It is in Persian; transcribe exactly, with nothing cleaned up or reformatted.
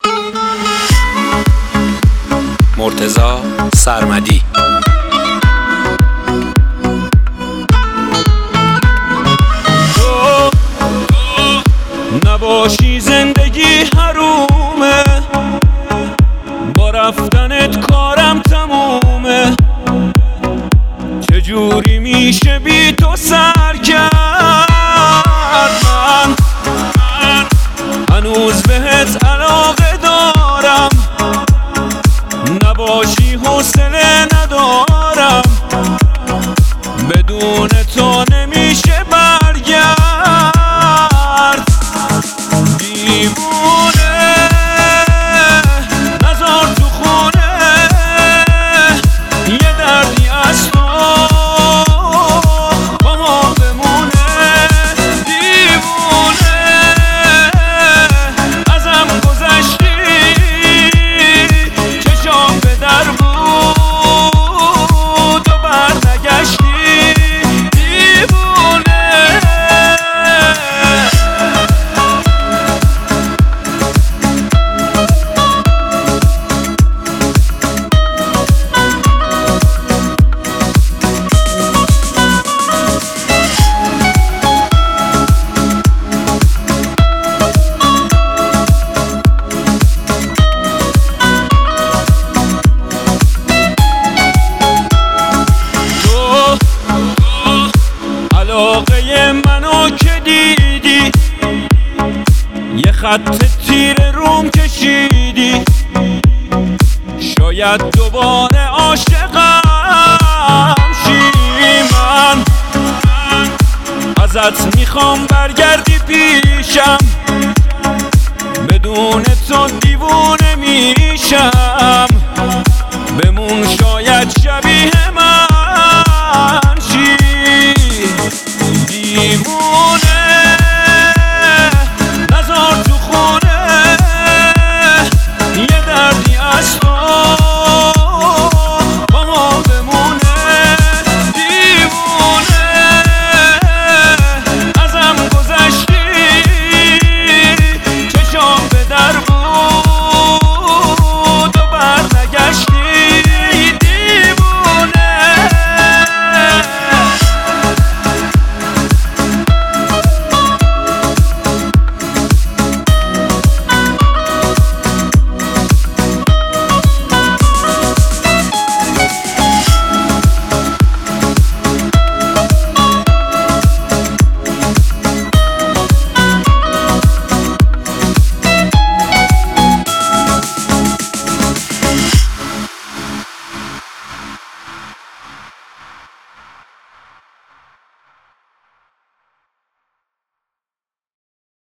مرتضی سرمدی. تو نباشی زندگی حرومه، با رفتنت کارم تمومه. چجوری میشه بی تو سر کرد؟ من هنوز بهت علاقه دارم، نباشی حوصله ندارم. بدون تو نمیشه برگرد. دیوونه نذار تو خونه یه دردی از تو با ما بمونه. دیوونه ازم گذشتی، چشام به در بود و برنگشتی. علاقه منو که دیدی، یه خط تیر روم کشیدی. شاید دوباره عاشقم شی. من ازت میخوام برگردی پیشم، بدون تو دیوونه میشم.